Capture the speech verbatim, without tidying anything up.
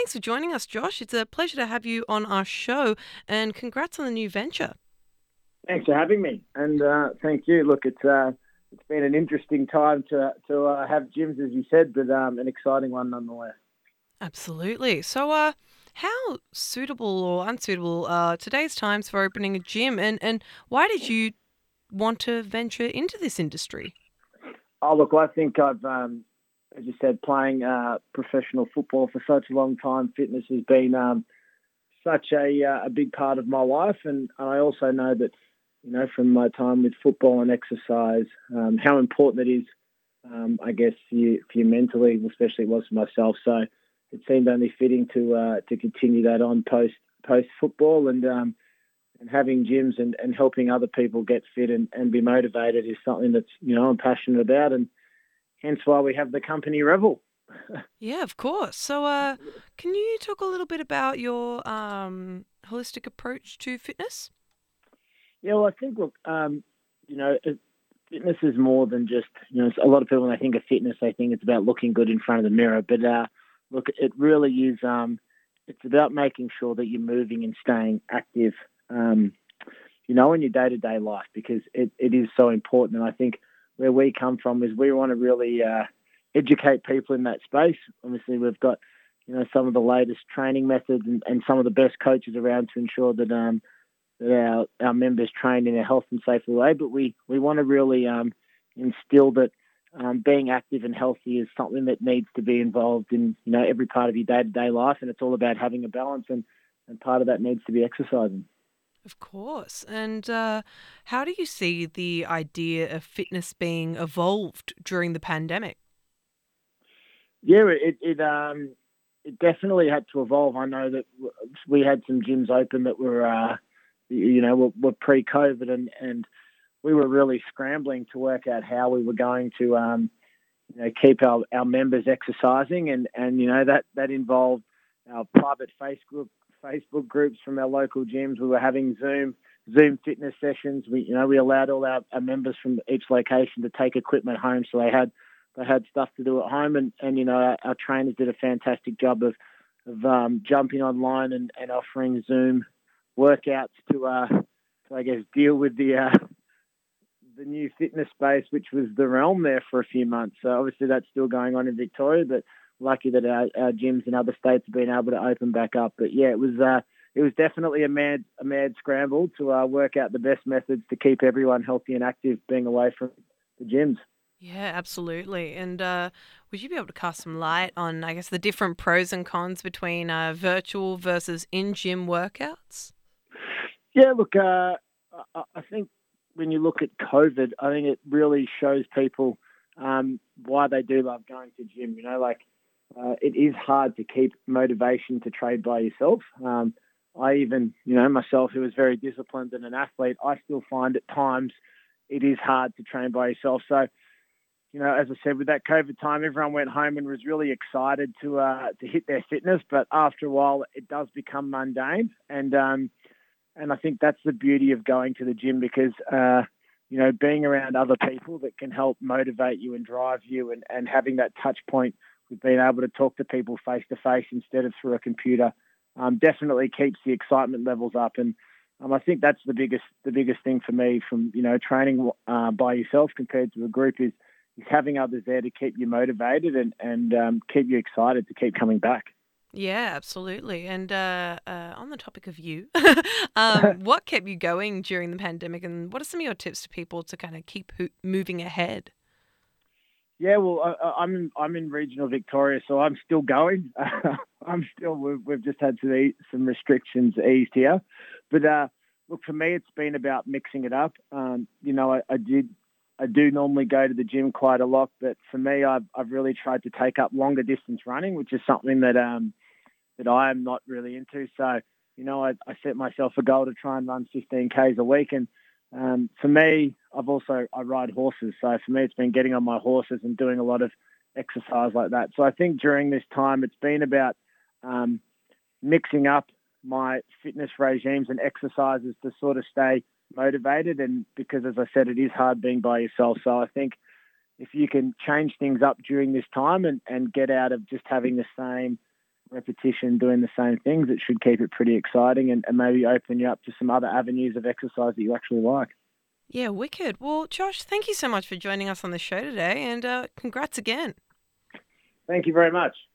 thanks for joining us, Josh. It's a pleasure to have you on our show, and congrats on the new venture. Thanks for having me, and uh, thank you. Look, it's uh, it's been an interesting time to to uh, have gyms, as you said, but um, an exciting one nonetheless. Absolutely. So, uh, how suitable or unsuitable are today's times for opening a gym, and, and why did you want to venture into this industry? Oh, look, I think I've, um, as you said, playing uh, professional football for such a long time. Fitness has been um, such a uh, a big part of my life, and I also know that, you know, from my time with football and exercise, um, how important it is. Um, I guess for you, for you mentally, especially it was for myself. So it seemed only fitting to uh, to continue that on post post football, and um, and having gyms and, and helping other people get fit and, and be motivated is something that's, you know, I'm passionate about, and hence why we have the company Revel. Yeah, of course. So, uh, can you talk a little bit about your um, holistic approach to fitness? Yeah, well, I think, look, um, you know, it, fitness is more than just, you know, a lot of people, when they think of fitness, they think it's about looking good in front of the mirror. But uh, look, it really is, um, it's about making sure that you're moving and staying active, um, you know, in your day to day life, because it, it is so important. And I think where we come from is we want to really uh, educate people in that space. Obviously, we've got, you know, some of the latest training methods and, and some of the best coaches around to ensure that, um, that our, our members train in a health and safety way. But we, we want to really um, instill that um, being active and healthy is something that needs to be involved in, you know, every part of your day to day life. And it's all about having a balance, and, and part of that needs to be exercising. Of course. And uh, how do you see the idea of fitness being evolved during the pandemic? Yeah, it, it, um, it definitely had to evolve. I know that we had some gyms open that were, uh, you know, were, were pre-COVID, and, and we were really scrambling to work out how we were going to, um, you know, keep our, our members exercising, and, and you know that that involved our private Facebook Facebook groups from our local gyms. We were having Zoom Zoom fitness sessions. We you know we allowed all our, our members from each location to take equipment home, so they had they had stuff to do at home, and, and you know our, our trainers did a fantastic job of of um, jumping online and, and offering Zoom workouts to uh, to I guess deal with the uh, the new fitness space, which was the realm there for a few months. So obviously that's still going on in Victoria, but lucky that our, our gyms in other states have been able to open back up. But yeah, it was uh, it was definitely a mad a mad scramble to uh, work out the best methods to keep everyone healthy and active, being away from the gyms. Yeah, absolutely. And uh, would you be able to cast some light on, I guess, the different pros and cons between uh, virtual versus in gym workouts? Yeah, look, uh, I, I think when you look at COVID, I think it really shows people um, why they do love going to gym. You know, like uh, it is hard to keep motivation to train by yourself. Um, I even, you know, myself, who is very disciplined and an athlete, I still find at times it is hard to train by yourself. So, you know, as I said, with that COVID time, everyone went home and was really excited to uh, to hit their fitness. But after a while, it does become mundane, and um, and I think that's the beauty of going to the gym, because, uh, you know, being around other people that can help motivate you and drive you, and, and having that touch point with being able to talk to people face to face instead of through a computer, um, definitely keeps the excitement levels up. And um, I think that's the biggest the biggest thing for me from, you know, training uh, by yourself compared to a group is, is having others there to keep you motivated and, and um, keep you excited to keep coming back. Yeah, absolutely. And uh, uh, on the topic of you, um, what kept you going during the pandemic, and what are some of your tips to people to kind of keep ho- moving ahead? Yeah, well, I, I'm in, I'm in regional Victoria, so I'm still going. I'm still. We've, we've just had some e- some restrictions eased here, but uh, look, for me, it's been about mixing it up. Um, you know, I, I did. I do normally go to the gym quite a lot, but for me, I've I've really tried to take up longer distance running, which is something that um that I am not really into. So, you know, I, I set myself a goal to try and run fifteen Ks a week. And um, for me, I've also, I ride horses. So for me, it's been getting on my horses and doing a lot of exercise like that. So I think during this time, it's been about um, mixing up my fitness regimes and exercises to sort of stay motivated. And because, as I said, it is hard being by yourself. So I think if you can change things up during this time and, and get out of just having the same repetition doing the same things, it should keep it pretty exciting and, and maybe open you up to some other avenues of exercise that you actually like. Yeah, wicked. Well, Josh, thank you so much for joining us on the show today, and uh, congrats again. Thank you very much.